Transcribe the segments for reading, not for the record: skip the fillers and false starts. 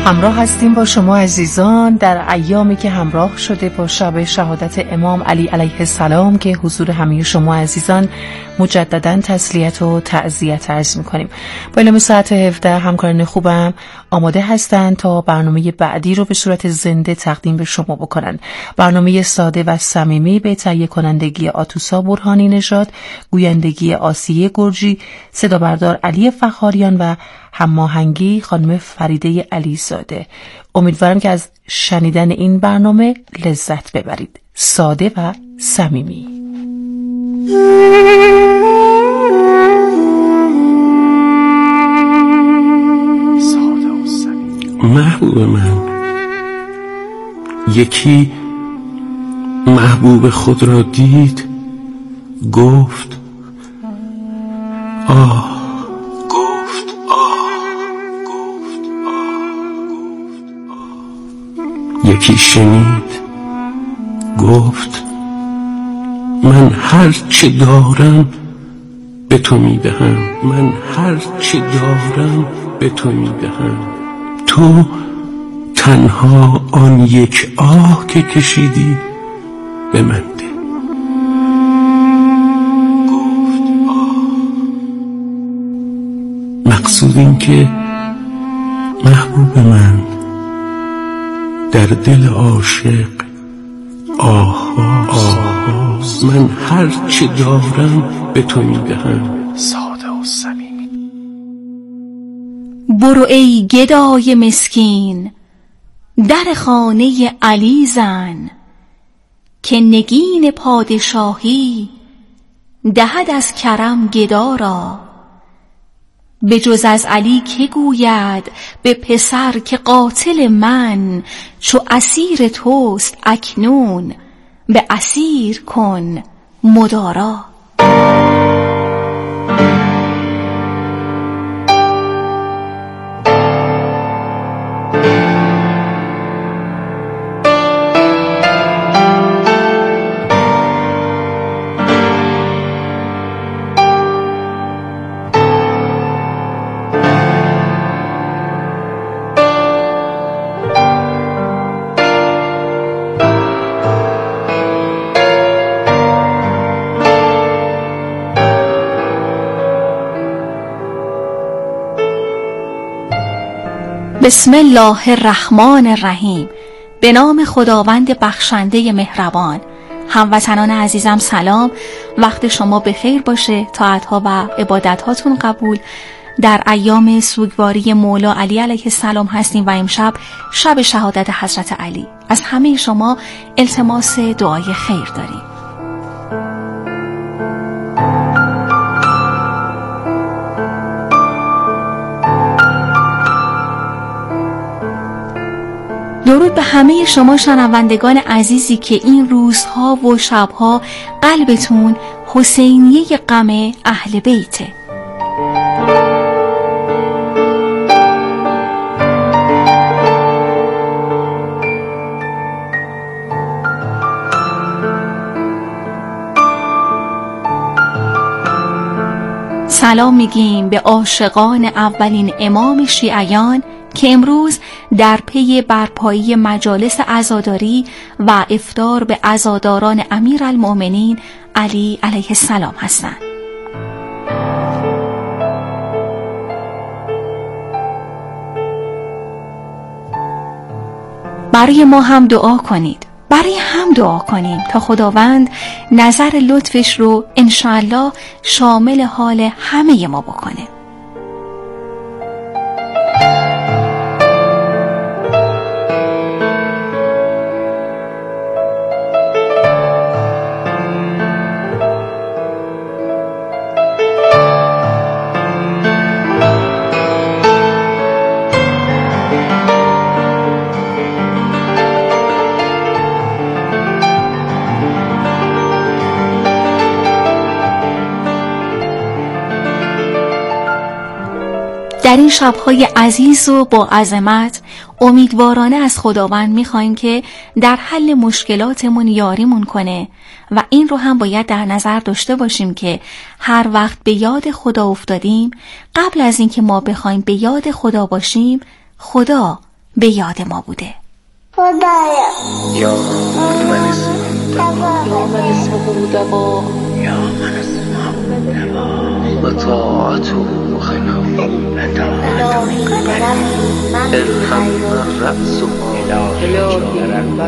همراه هستیم با شما عزیزان در ایامی که همراه شده با شب شهادت امام علی علیه السلام که حضور همه شما عزیزان مجددا تسلیت و تعزیت عرض می‌کنیم. با اعلام ساعت 17 همکاران خوبم آماده هستند تا برنامه بعدی رو به صورت زنده تقدیم به شما بکنن. برنامه ساده و صمیمی به تهیه کنندگی آتوسا برهانی نژاد، گویندگی آسیه گرجی، صدا بردار علی فخاریان و هماهنگی خانم فریده علیزاده. امیدوارم که از شنیدن این برنامه لذت ببرید. ساده و صمیمی. محبوب من، یکی محبوب خود را دید، گفت آه، یکی شنید، گفت من هر چه دارم به تو میدهم، من هر چه دارم به تو میدهم، تو تنها آن یک آه که کشیدی به من ده. گفت آه. مقصود این که محبوب من در دل عاشق آها من هر چه دارم به تو میدهم. ساده و صمیمی. برو ای گدای مسکین در خانه علی زن، که نگین پادشاهی دهد از کرم گدا را. به جز از علی که گوید به پسر که قاتل من، چو اسیر توست اکنون به اسیر کن مدارا. بسم الله الرحمن الرحیم. به نام خداوند بخشنده مهربان. هموطنان عزیزم سلام، وقت شما بخیر باشه، طاعت‌ها و عبادت‌هاتون قبول. در ایام سوگواری مولا علی علیه السلام هستیم و امشب شب شهادت حضرت علی. از همه شما التماس دعای خیر داریم. درود به همه شما شنوندگان عزیزی که این روزها و شبها قلبتون حسینیه غم اهل بیته. سلام میگیم به عاشقان اولین امام شیعیان که امروز در پی برپایی مجالس عزاداری و افطار به عزاداران امیرالمؤمنین علی علیه السلام هستند. برای ما هم دعا کنید، برای هم دعا کنیم تا خداوند نظر لطفش رو انشاءالله شامل حال همه ما بکنه. در این شب‌های عزیز و با عظمت امیدوارانه از خداوند می‌خوایم که در حل مشکلاتمون یاریمون کنه و این رو هم باید در نظر داشته باشیم که هر وقت به یاد خدا افتادیم، قبل از اینکه ما بخوایم به یاد خدا باشیم، خدا به یاد ما بوده. خدایا یا من اسم دوا یا من اسم و طاعت خلق الهم رأس الهی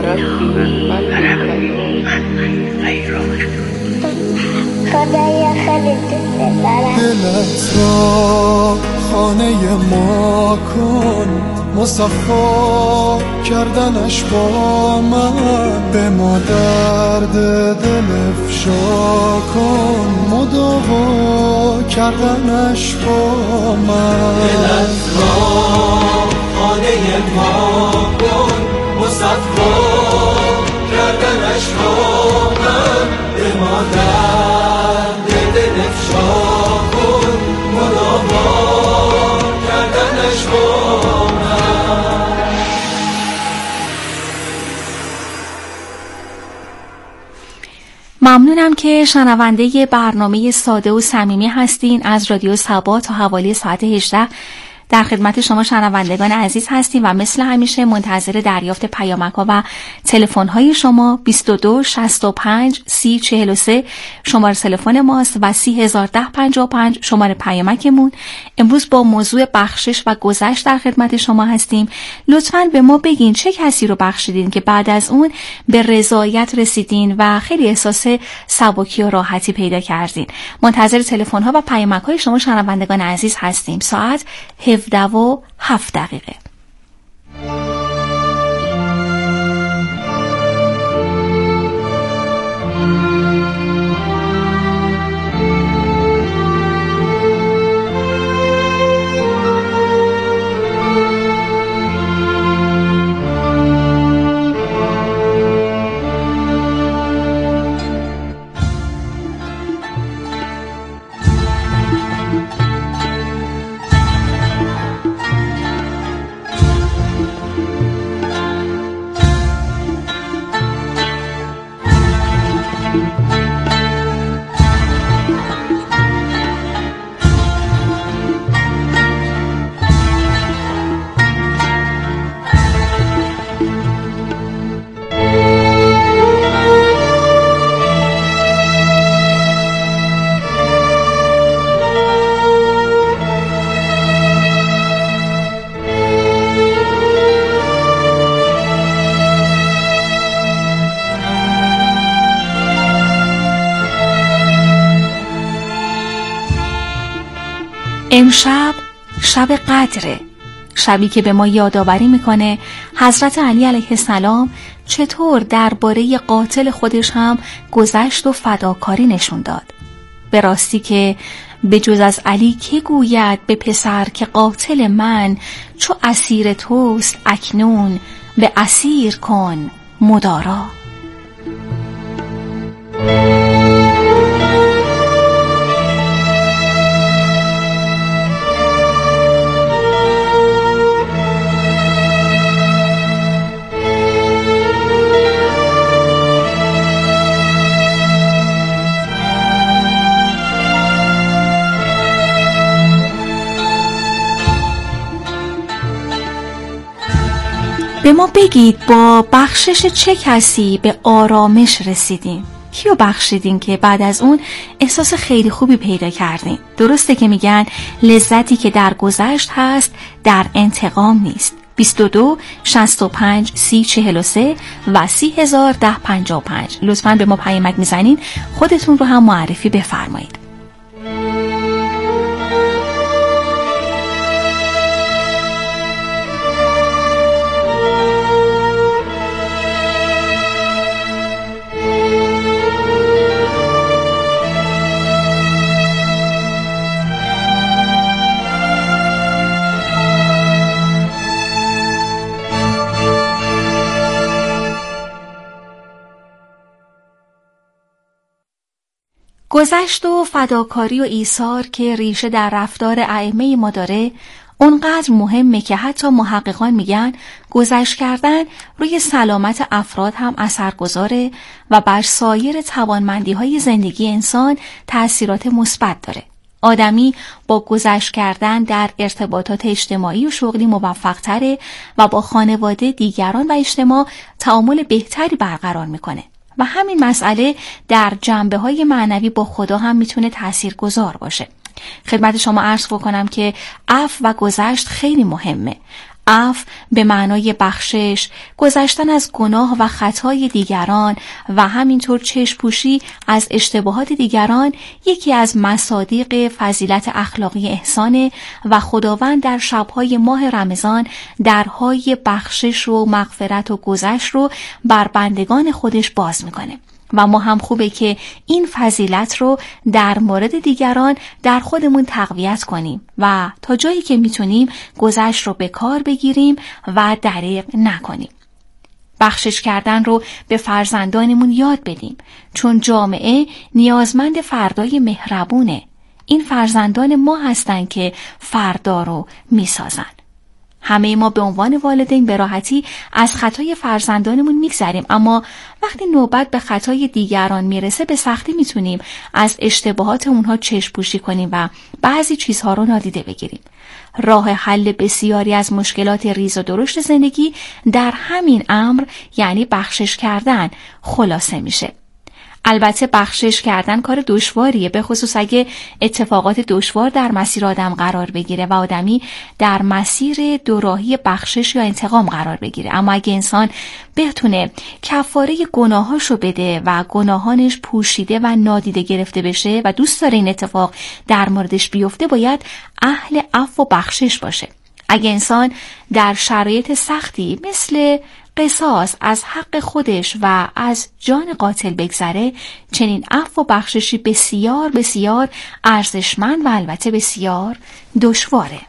خدایا خیلی دوست دارم. دلت را خانه ما کن، مصفا کردنش با من، به ما درد دل افشا کن، مداوا کردنش با من. دلت را خانه ما کن، مصفا کردنش با من، به ما درد دل افشا کن، مداوا کردنش با من. ممنونم که شنونده برنامه ساده و صمیمی هستین. از رادیو صبا تا حوالی ساعت 18 در خدمت شما شنوندگان عزیز هستیم و مثل همیشه منتظر دریافت پیامک‌ها و تلفن‌های شما 22 65 30 43 شماره تلفن ماست و 301055 شماره پیامکمون. امروز با موضوع بخشش و گذشت در خدمت شما هستیم. لطفاً به ما بگین چه کسی رو بخشیدین که بعد از اون به رضایت رسیدین و خیلی احساس سبکی و راحتی پیدا کردین. منتظر تلفن‌ها و پیامک‌های شما شنوندگان عزیز هستیم. ساعت 17:07. امشب شب قدره، شبی که به ما یادآوری میکنه حضرت علی علیه السلام چطور درباره قاتل خودش هم گذشت و فداکاری نشون داد. به راستی که به جز از علی که گوید به پسر که قاتل من چو اسیر توست اکنون به اسیر کن مدارا. به ما بگید با بخشش چه کسی به آرامش رسیدین؟ کیو بخشیدین که بعد از اون احساس خیلی خوبی پیدا کردین؟ درسته که میگن لذتی که در گذشت هست در انتقام نیست. 22 65 30 43 و 301055 لطفاً به ما پیامک میزنین، خودتون رو هم معرفی بفرمایید. گذشت و فداکاری و ایثار که ریشه در رفتار ائمه ما داره اونقدر مهمه که حتی محققان میگن گذشت کردن روی سلامت افراد هم اثرگذاره و بر سایر توانمندی‌های زندگی انسان تأثیرات مثبت داره. آدمی با گذشت کردن در ارتباطات اجتماعی و شغلی موفق‌تره و با خانواده، دیگران و اجتماع تعامل بهتری برقرار میکنه و همین مسئله در جنبه‌های معنوی با خدا هم میتونه تاثیرگذار باشه. خدمت شما عرض بکنم که عفو و گذشت خیلی مهمه. عفو به معنای بخشش، گذشتن از گناه و خطای دیگران و همینطور چشم‌پوشی از اشتباهات دیگران یکی از مصادیق فضیلت اخلاقی احسانه و خداوند در شب‌های ماه رمضان درهای بخشش و مغفرت و گذشت رو بر بندگان خودش باز میکنه. و ما هم خوبه که این فضیلت رو در مورد دیگران در خودمون تقویت کنیم و تا جایی که میتونیم گذشت رو به کار بگیریم و دریغ نکنیم. بخشش کردن رو به فرزندانمون یاد بدیم، چون جامعه نیازمند فردای مهربونه. این فرزندان ما هستن که فردا رو میسازن. همه ما به عنوان والدین به راحتی از خطای فرزندانمون میگذریم، اما وقتی نوبت به خطای دیگران میرسه به سختی میتونیم از اشتباهات اونها چشم پوشی کنیم و بعضی چیزها رو نادیده بگیریم. راه حل بسیاری از مشکلات ریز و درشت زندگی در همین امر، یعنی بخشش کردن، خلاصه میشه. البته بخشش کردن کار دشواریه، به خصوص اگه اتفاقات دشوار در مسیر آدم قرار بگیره و آدمی در مسیر دوراهی بخشش یا انتقام قرار بگیره. اما اگه انسان بتونه کفاره گناهاشو بده و گناهانش پوشیده و نادیده گرفته بشه و دوست داره این اتفاق در موردش بیفته، باید اهل عفو و بخشش باشه. اگه انسان در شرایط سختی مثل قصاص از حق خودش و از جان قاتل بگذره، چنین عفو و بخششی بسیار بسیار ارزشمند و البته بسیار دشواره.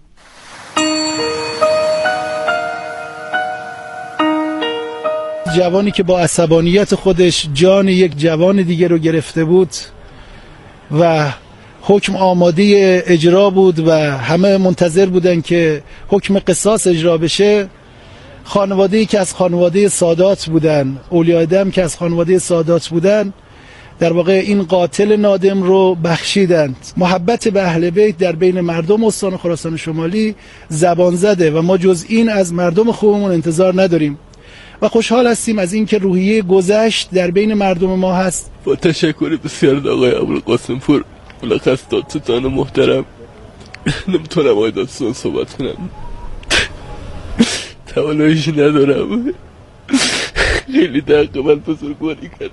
جوانی که با عصبانیت خودش جان یک جوان دیگه رو گرفته بود و حکم آماده اجرا بود و همه منتظر بودن که حکم قصاص اجرا بشه، خانواده‌ای که از خانواده سادات بودن، اولیاء دم که از خانواده سادات بودن، در واقع این قاتل نادم رو بخشیدند. محبت به اهل بیت در بین مردم استان خراسان شمالی زبان زده و ما جز این از مردم خوبمون انتظار نداریم و خوشحال هستیم از اینکه روحیه گذشت در بین مردم ما هست. با تشکر بسیار آقای ابوالقاسم پور، ملخص دادستان محترم، نمیتونم آقای دادستان صحبت کنم، تواناییش ندارم. خیلی دقیق من بزرگواری کرد،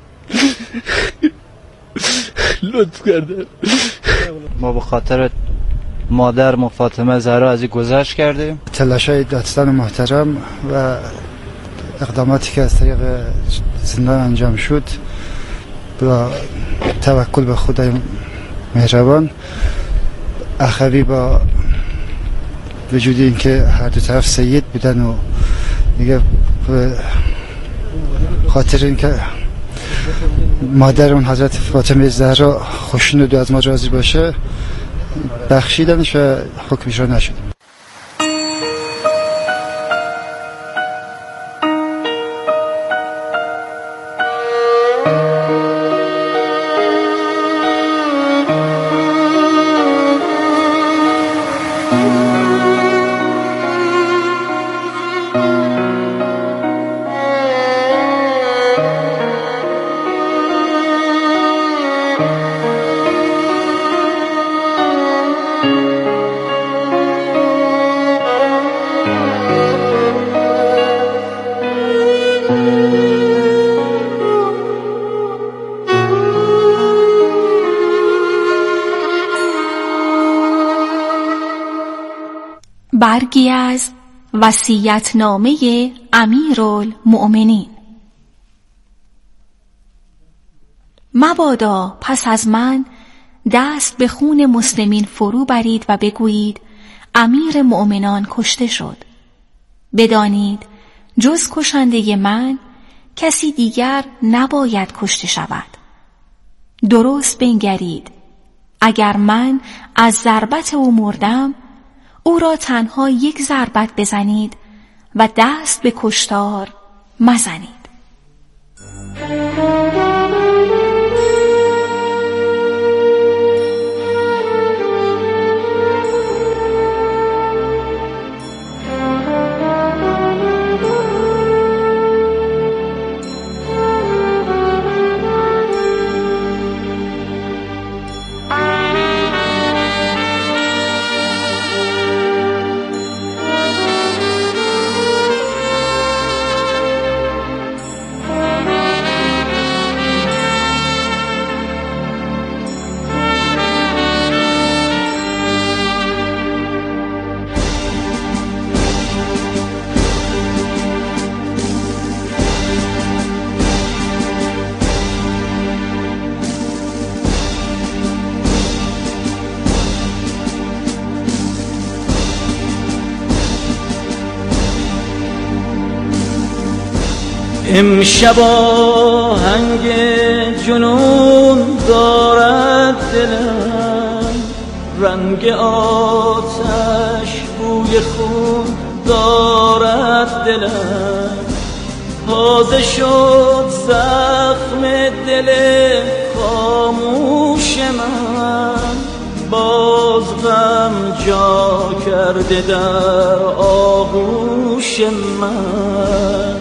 لطف کردن. ما به خاطر مادر فاطمه زهرا از این گذشت کردیم. تلاشای دادستان محترم و اقداماتی که از طریق زندان انجام شد، با توکل به خدای مهربان، اخوی با وجود این که هر دو طرف سید بودن و دیگه خاطر این که مادر اون حضرت فاطمه زهرا خوشنود و از ما راضی باشه، بخشیدنش و حکمش را نشد. برگی از وصیت‌نامه امیرالمؤمنین. مبادا پس از من دست به خون مسلمین فرو برید و بگویید امیر مؤمنان کشته شد. بدانید جز کشنده من کسی دیگر نباید کشته شود. درست بنگرید، اگر من از ضربت او مردم، او را تنها یک ضربت بزنید و دست به کشتار مزنید. امشب آهنگ جنون دارد دلم، رنگ آتش بوی خون دارد دلم. تازه شد زخم دل خاموش من، باز غم جا کرده در آغوش من.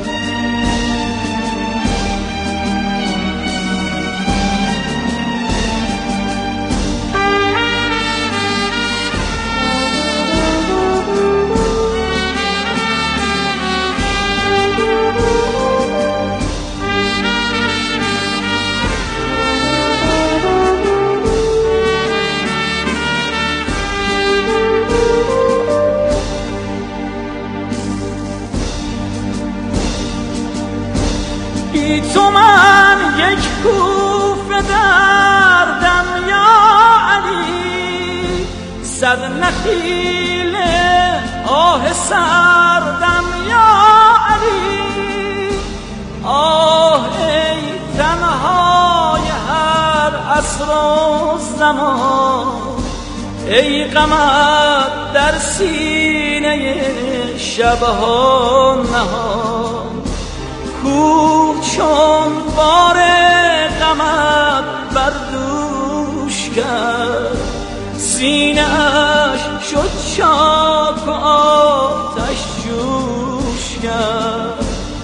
تو من یک کوفه دردم یا علی، صد نخیل آه سردم یا علی. آه ای تنهای هر عصر و زمان، ای غمت در سینه شبها نهان. کوه چون بار غمت بر دوش کرد، سینه اش شد چاک و آتش جوش کرد.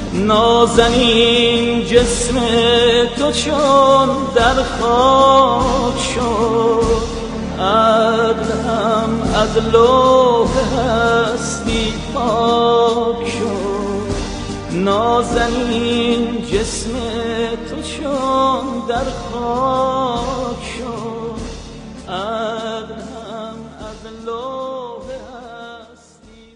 نازنین جسم تو چون در خاک شد، عدلم از لوح هستی پاک شد. نازنین جسم تو چون در خاک شد، عدلم از لوح هستی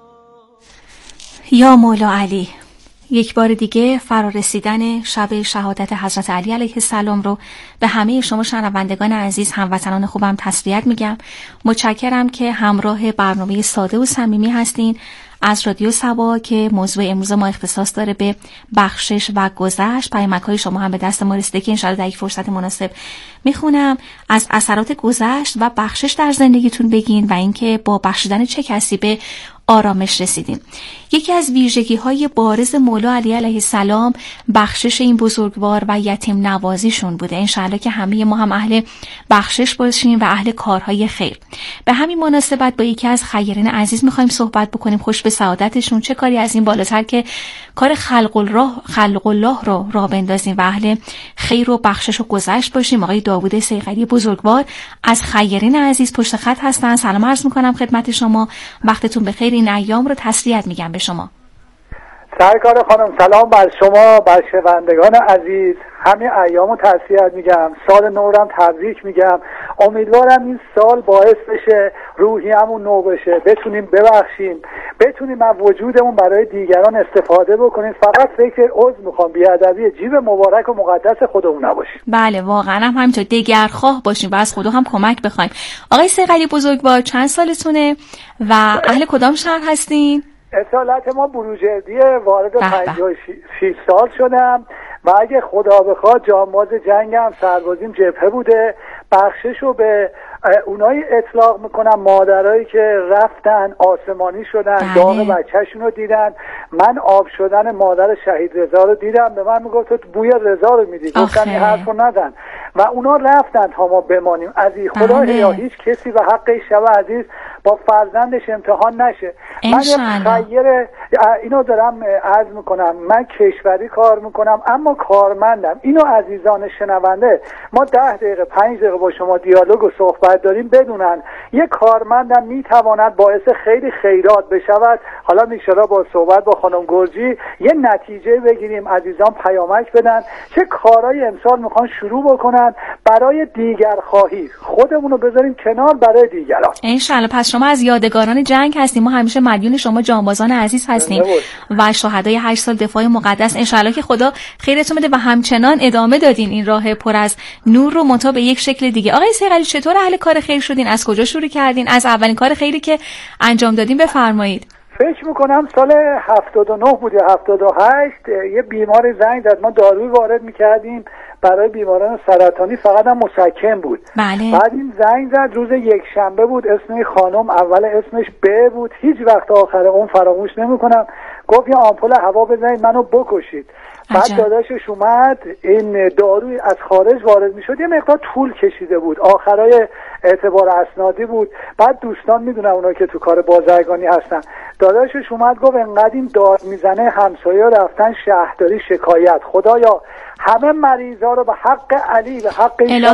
پاک. یا مولا علی، یک بار دیگه فرارسیدن شب شهادت حضرت علی علیه السلام رو به همه شما شنوندگان عزیز، هموطنان خوبم تسلیت میگم. متشکرم که همراه برنامه ساده و صمیمی هستین از رادیو صبا که موضوع امروز ما اختصاص داره به بخشش و گذشت. پیامک‌های شما هم به دست ما رسیده که انشاءالله در یک فرصت مناسب میخونم. از اثرات گذشت و بخشش در زندگیتون بگین و اینکه با بخشیدن چه کسی به آرامش رسیدیم. یکی از ویژگی‌های بارز مولا علی علیه السلام بخشش این بزرگوار و یتیم نوازیشون بوده. انشاءالله که همه ما هم اهل بخشش باشیم و اهل کارهای خیر. به همین مناسبت با یکی از خیرین عزیز می‌خوایم صحبت بکنیم، خوش به سعادتشون. چه کاری از این بالاتر که کار خلق الله رو راه بندازیم و اهل خیر و بخشش و گذشت باشیم. آقای داوود صیقلی بزرگوار از خیرین عزیز پشت خط هستن. سلام عرض می‌کنم خدمت شما، وقتتون بخیر. این ایام رو تسلیت میگم به شما. سرکار خانم سلام بر شما، بر شنوندگان عزیز. همین ایامو تسلیت میگم، سال نورم تبریک میگم. امیدوارم این سال باعث بشه روحیه‌مون نو بشه، بتونیم ببخشیم، بتونیم از وجودمون برای دیگران استفاده بکنیم. فقط فکر عضو میخوام، بی‌ادبی جیب مبارک و مقدس خودمون نباشیم. بله واقعا هم همینطور، دگرخواه باشیم و از خدا هم کمک بخوایم. آقای صیقلی بزرگوار چند سالتونه و اهل کدام شهر هستین؟ اصالت ما بروجردیه، وارد 56 سال شدم و اگه خدا بخواد جانباز جنگم، سربازیم جبهه بوده. بخشش رو به اونایی اطلاق میکنم، مادرایی که رفتن آسمانی شدن، داغ بچهشون رو دیدن. من آب شدن مادر شهید رضا رو دیدم، به من میگفت تو بوی رضا رو میدی، گفتم این حرف رو نزن و اونا رفتن تا ما بمانیم. عزیز خدا یا هیچ کسی به حق شب عزیز با فرزندش امتحان نشه. من خیر اینو دارم عرض میکنم، من کشوری کار میکنم اما کارمندم. اینو عزیزان شنونده، ما 10 دقیقه 5 دقیقه با شما دیالوگ و صحبت داریم، بدونن یک کارمندم میتواند باعث خیلی خیرات بشود. حالا میشالا با صحبت با خانم گرجی یه نتیجه بگیریم، عزیزان پیامک بدن چه کارهای امسال میخوان شروع بکنن برای دیگر خواهی. خودمونو بذاریم کنار برای دیگران انشالله. پس شما از یادگاران جنگ هستیم، ما همیشه مدیون شما جانبازان عزیز هستیم و شهدای 8 سال دفاع مقدس. انشالله که خدا خیرتون بده و همچنان ادامه دادین این راه پر از نور رو، منتها به یک شکل دیگه. آقای صیقلی چطور اهل کار خیر شدین؟ از کجا شروع کردین؟ از اولین کار خیری که انجام دادین بفرمایید. فکر میکنم سال 79 بود یا 78 یه بیمار زنگ زد، ما داروی وارد میکردیم برای بیماران سرطانی، فقط هم مسکن بود. بله. بعد این زنگ زد روز یک شنبه بود، اسم خانم اول اسمش ب بود، هیچ وقت آخر اون فراموش نمیکنم. گفت یه آمپول هوا بزنید منو بکشید. بعد داداشش اومد، این داروی از خارج وارد میشد، یه مقدار طول کشیده بود، آخرای اعتبار اسنادی بود. بعد دوستان میدونن اونا که تو کار بازرگانی هستن، داداشش اومد گفت انقدر این داد میزنه، همسایه‌ها رفتن شهرداری شکایت، خدایا همه مریضا رو به حق علی، به حق این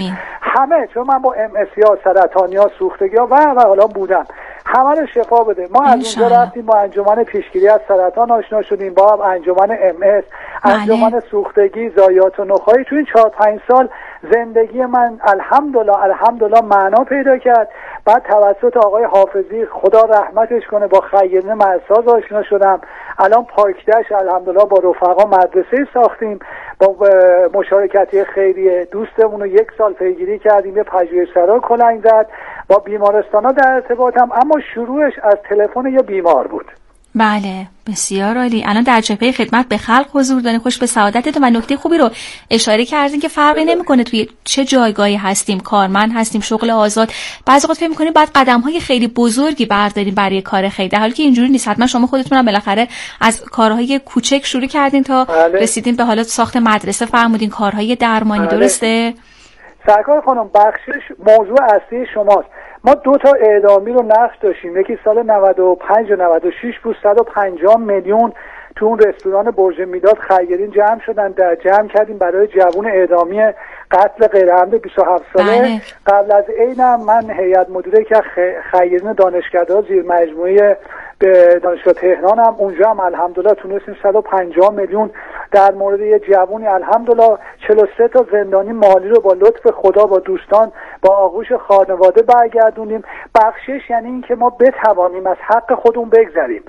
همه، چون من با MS ها، سرطانی ها، سوختگی ها و حالا بودم، همه رو شفا بده. ما از اونجا رفتیم با انجمن پیشگیری از سرطان آشنا شدیم، با انجمن MS، انجمن سوختگی، ضایعات و نخایی. تو این 4-5 سال زندگی من الحمدلله معنا پیدا کرد. بعد توسط آقای حافظی خدا رحمتش کنه با خیرین مرساز آشنا شدم. الان پارکدش الحمدلله با رفقا مدرسه ساختیم، با مشارکتی خیریه دوستمون رو 1 سال پیگیری کردیم، یه پژوهشگرا کلنگ زد، با بیمارستانا در ارتباطم، اما شروعش از تلفن یه بیمار بود. بله بسیار عالی. الان در جبهه خدمت به خلق حضور دارین، خوش به سعادتتون و نکته خوبی رو اشاره کردین که فرقی نمیکنه توی چه جایگاهی هستیم، کارمند هستیم، شغل آزاد. بعضی وقت فکر می‌کنیم باید قدم‌های خیلی بزرگی برداریم برای کار خیر، در حالی که اینجوری نیست. حتما شما خودتون هم بالاخره از کارهای کوچک شروع کردین تا رسیدین به حالا ساخت مدرسه، فرمودین کارهای درمانی. درسته؟ سرکار خانم، بخشش موضوع اصلی شماست. ما 2 تا اعدامی رو نقش داشتیم، یکی سال 95 و 96 بود، 150 میلیون تو اون رستوران برج میلاد خیرین جمع شدن، در جمع کردیم برای جوون اعدامی قتل غیرعمد 27 ساله. قبل از اینم من هیئت مدیره که خیرین دانشکده‌ها زیر مجموعه به دانشگاه تهران هم، اونجا هم الحمدلله تونستیم 150 میلیون در مورد یه جوونی، الحمدلله 43 تا زندانی مالی رو با لطف خدا، با دوستان، با آغوش خانواده برگردونیم. بخشش یعنی این که ما بتوانیم از حق خودمون بگذریم.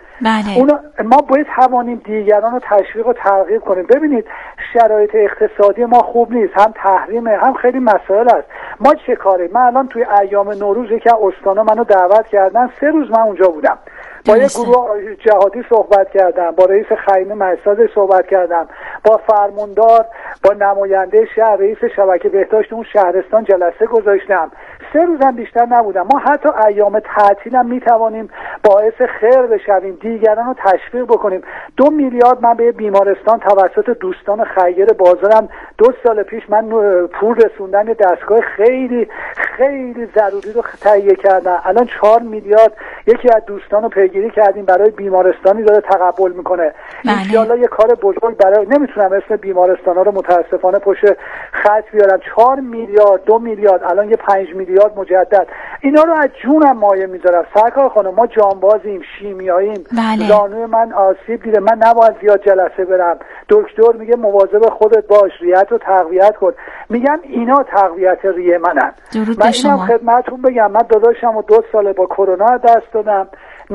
ما بتوانیم دیگران رو تشویق و ترغیب کنیم. ببینید شرایط اقتصادی ما خوب نیست، هم تحریمه، هم خیلی مسائل است. ما چه کاری؟ من الان توی ایام نوروز که استانا منو دعوت کردن، 3 روز من اونجا بودم، با یه گروه جهادی صحبت کردم، با رئیس خیرین مرساز صحبت کردم، با فرماندار، با نماینده شهر، رئیس شبکه بهداشت اون شهرستان جلسه گذاشتم. 3 روزم بیشتر نبودم. ما حتی ایام تعطیل هم میتوانیم باعث خیر بشویم، دیگران رو تشویق بکنیم. 2 میلیارد من به بیمارستان توسط دوستان خیر بازارم 2 سال پیش من پول رسوندن دستگاه خیلی خیلی ضروری رو تهیه کردم. الان 4 میلیارد یکی از دوستان رو پیگیری کردیم برای بیمارستانی داره تقبل میکنه. انشالله یه کار بزرگ برای، نمیتونم اسم بیمارستانا رو متاسفانه پشت خط بیارم. 4 میلیارد 2 میلیارد الان یه 5 میلیارد مجدد، اینا رو از جونم مایه میذارم. سرکار خانم ما جانبازیم، شیمیاییم، زانوی من آسیب دیده، من نباید زیاد جلسه برم. دکتر میگه مواظب خودت باش، ریت رو تقویت کن. میگم اینا تقویت ریه منن. من اینم خدمتتون بگم، من داداشم رو 2 ساله با کرونا دست دادم.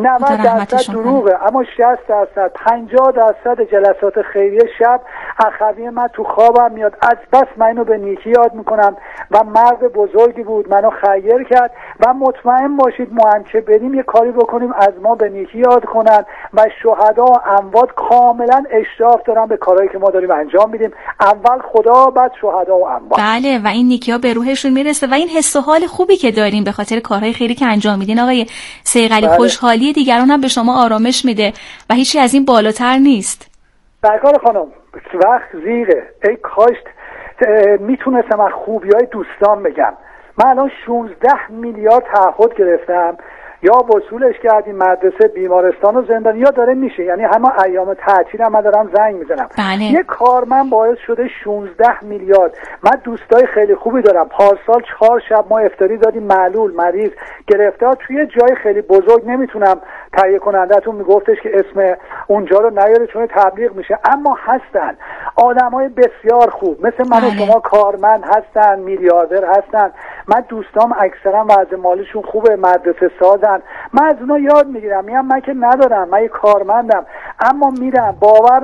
90% دروغه، اما 60%، 50% جلسات خیریه شب اخوی من تو خوابم میاد. از بس من اینو به نیکی یاد میکنم و مرد بزرگی بود، منو خیر کرد. و مطمئن باشید ما هم که بریم یه کاری بکنیم از ما به نیکی یاد کنن و شهدا و اموات کاملا اشراف دارن به کارهایی که ما داریم انجام میدیم. اول خدا، بعد شهدا و اموات. بله، و این نیکی‌ها به روحشون میرسه و این حس و حال خوبی که داریم به خاطر کارهای خیری که انجام میدین آقای صیقلی، خوشحالی دیگران هم به شما آرامش میده و هیچی از این بالاتر نیست. سرکار خانم وقت زیره، ای کاش میتونستم از خوبیای دوستان بگم. من الان 16 میلیارد تعهد گرفتم، یا وصولش کردیم مدرسه، بیمارستان و زندان، یا داره میشه. یعنی همه ایام تعطیل هم من دارم زنگ میزنم. یه کارمند باعث شده 16 میلیارد. من دوستای خیلی خوبی دارم، پارسال 4 شب ما افطاری دادیم، معلول، مریض، گرفتار توی جای خیلی بزرگ. نمیتونم تهیه کننده‌تون میگفتش که اسم اونجا رو نیاره چون تبلیغ میشه، اما هستن آدمای بسیار خوب مثل من و شما، کارمند هستن، میلیاردر هستن. من دوستام اکثرا وضع مالیشون خوبه، مدرسه سازن، من از اونا یاد میگیرم، میگم من که ندارم، من یه کارمندم، اما میرم. باور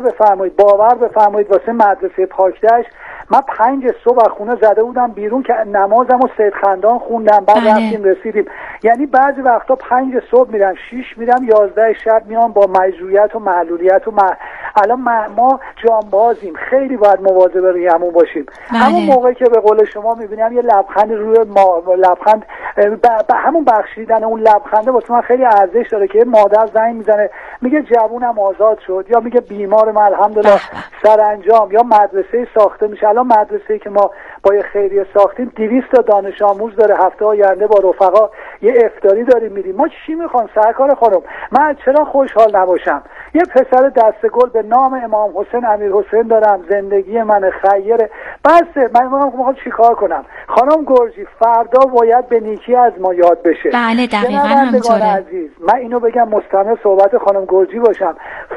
بفرمایید واسه مدرسه پاکدشت من 5 صبح از خونه زده بودم بیرون که نمازم و سید خندان خوندم، بعد رفتیم رسیدیم. یعنی بعضی وقتا 5 صبح میرم، 6 میرم، 11 شب میام با مجروحیت و معلولیت و الان ما جانبازیم، خیلی باید مواظب ریمون باشیم. همون موقعی که به قول شما میبینم یه لبخند روی لبخند همون بخشیدن اون لبخنده واسه من خیلی ارزش داره که مادر زنگ میزنه میگه جوونم آزاد شد، یا میگه بیمارم الحمدلله سرانجام، یا مدرسه ساخته میشه. الان مدرسه‌ای که ما با یه خیریه ساختیم 200 تا دانش آموز داره، هفته آینده با رفقا یه افطاری داریم میریم. ما چی میخوام سرکار خانم؟ من چرا خوشحال نباشم؟ یه پسر دستگل به نام امام حسین امیرحسین دارم، زندگی من خیره، بس من میخوام چیکار کنم؟ خانم گرجی فردا باید به نیکی از ما یاد بشه. بله دقیقاً همینطوره عزیز. من اینو بگم مستمع صحبت خانم گرجی باشم،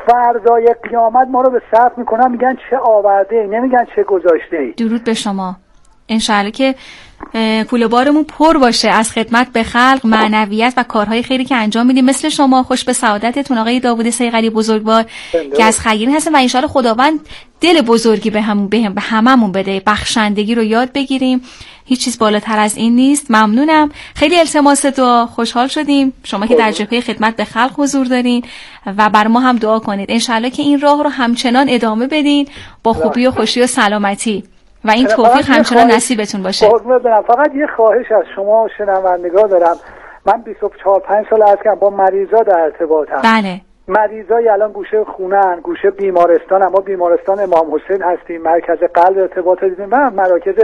فردای قیامت ما رو به صف میکنن میگن چه آورده ای، نمیگن چه گذاشته ای. درود به شما. انشالله که کوله بارمون پر باشه از خدمت به خلق، معنویت و کارهای خیری که انجام میدیم، مثل شما. خوش به سعادتتون آقای داوود صیقلی بزرگوار که از خیرین هستن و انشالله خداوند دل بزرگی به هممون بده، بخشندگی رو یاد بگیریم. هیچ چیز بالاتر از این نیست. ممنونم، خیلی التماس دعا، خوشحال شدیم شما که در جبهه خدمت به خلق حضور دارین و بر ما هم دعا کنید انشالله که این راه رو همچنان ادامه بدین با خوبی و خوشی و سلامتی و این توفیق همچنان نصیبتون باشه. فقط یه خواهش از شما شنوندگان دارم. من 24-25 سال از که با مریضا در ارتباطم. بله. مریضای الان گوشه خونه‌ان، گوشه بیمارستان، اما بیمارستان امام حسین هستیم، مرکز قلب ارتباط دیدیم و مراکز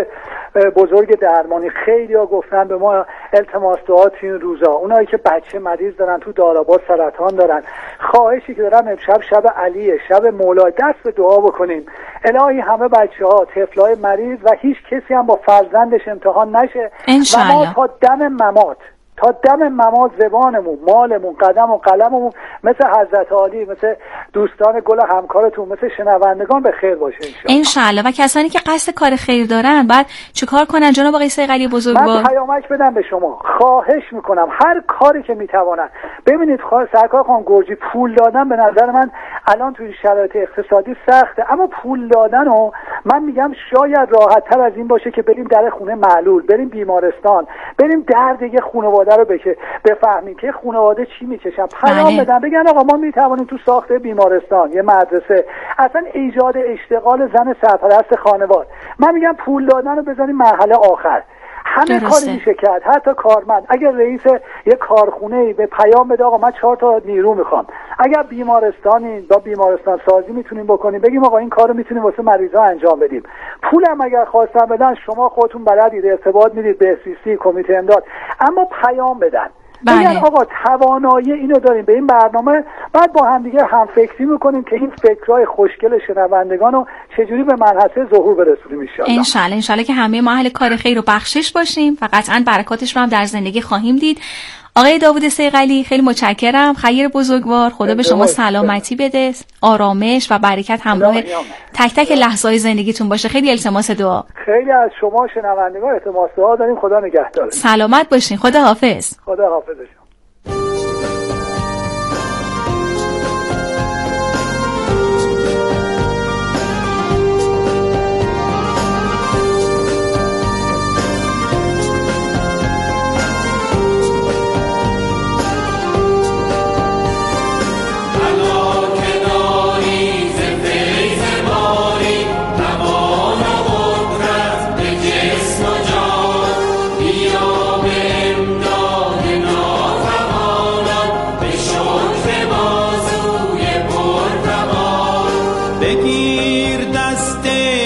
بزرگ درمانی. خیلی‌ها گفتن به ما التماس دعا این روزا، اونایی که بچه مریض دارن تو داراباد سرطان دارن. خواهشی که دارم امشب شب علیه، شب مولای، دست به دعا بکنیم الهی همه بچه‌ها، طفلای مریض و هیچ کسی هم با فرزندش امتحان نشه و ما تا دم ممات زبانمون، مالمون، قدم و قلممون مثل حضرت علی، مثل دوستان گل همکارتون، مثل شنوندگان به خیر باشه انشالله. و کسانی که قصد کار خیر دارن بعد چیکار کنن جناب آقای صیقلی بزرگوار؟ من پیامک بدم به شما، خواهش میکنم هر کاری که میتوانن. ببینید سرکار خانم گرجی، پول دادن به نظر من الان توی شرایط اقتصادی سخته، اما پول دادن و من میگم شاید راحت تر از این باشه که بریم در خونه معلول، بریم بیمارستان، بریم درد یه خانواده رو بفهمیم که خانواده چی میکشن، پیام بدن، بگن آقا ما میتوانیم تو ساخت بیمارستان، یه مدرسه، اصلا ایجاد اشتغال زن سرپرست خانواده. من میگم پول دادن رو بذاریم مرحله آخر، همه کاری میشه کرد. حتی کارمند اگر رئیس یه کارخونه به پیام بده آقا من 4 تا نیرو میخوام، اگر بیمارستانی با بیمارستان سازی میتونیم بکنیم، بگیم آقا این کارو میتونیم واسه مریضا انجام بدیم. پولم اگر خواستن بدن شما خودتون بلدید، ارتباط میدید به SCC، کمیته امداد، اما پیام بدن. بگن آقا توانایی اینو داریم به این برنامه، بعد با هم دیگه هم فکری میکنیم که این فکرهای خوشگل شنوندگان رو چجوری به منحصر ظهور برسونیم انشالله. انشالله که همه ما اهل کار خیر و بخشش باشیم و قطعا برکاتش رو هم در زندگی خواهیم دید. آقای داوود صیقلی خیلی متشکرم، خیر بزرگوار، خدا به شما سلامتی بده، آرامش و برکت همراه تک تک لحظه‌های زندگیتون باشه. خیلی التماس دعا. خیلی از شما شنوندگان التماس دعا داریم. خدا نگهدار. سلامت باشین. خدا حافظ. خدا حافظ.